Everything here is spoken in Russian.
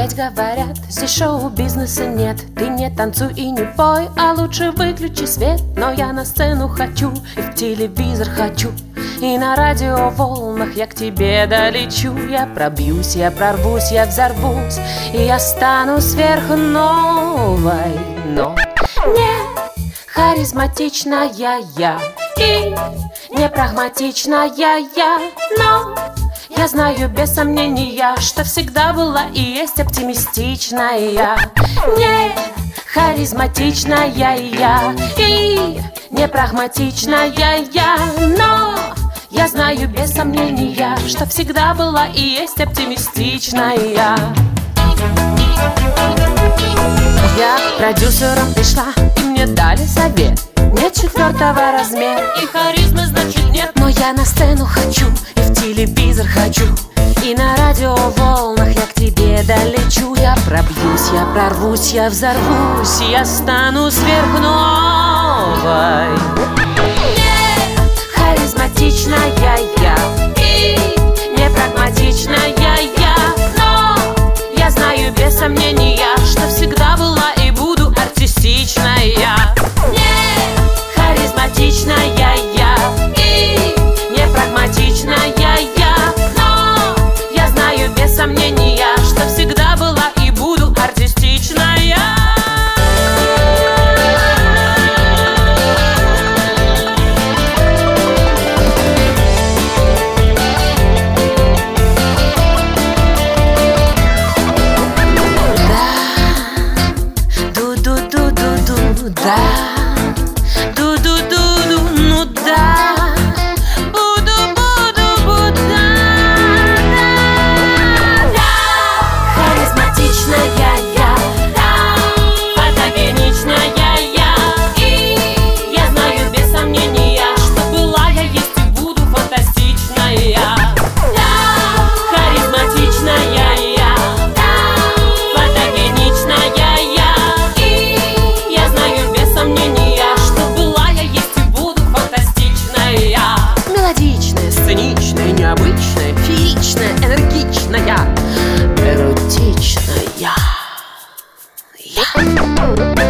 ведь говорят, здесь шоу-бизнеса нет. Ты не танцуй и не пой, а лучше выключи свет. Но я на сцену хочу, и в телевизор хочу, и на радиоволнах я к тебе долечу. Я пробьюсь, я прорвусь, я взорвусь, и я стану сверхновой. Но не харизматичная я и не прагматичная я, но я знаю без сомнения, что всегда была и есть оптимистичная. Не харизматичная я и не прагматичная я, но я знаю без сомнения, что всегда была и есть оптимистичная. Я к продюсерам пришла, и мне дали совет: нет четвертого размера, и харизмы значит нет. Но я на сцену хочу, и в телевизор хочу, и на радиоволнах я к тебе долечу. Я пробьюсь, я прорвусь, я взорвусь, я стану сверхновой. Не харизматичная я и не прагматичная я, но я знаю без сомнения, что всегда была и буду артистичная. Не харизматичная я и не прагматичная я, но я знаю без сомнения, что всегда была и буду артистичная. Да, ду-ду-ду-ду, ну да, буду, да. Харизматичная я, да, фотогеничная я, и я знаю без сомнения, что была я, есть и буду фантастичная. Да, харизматичная я, да, фотогеничная я, и я знаю без сомнения, что была я, есть и буду фантастичная. Мелодичная, сценичная, необычная, фееричная, энергичная, эротичная я.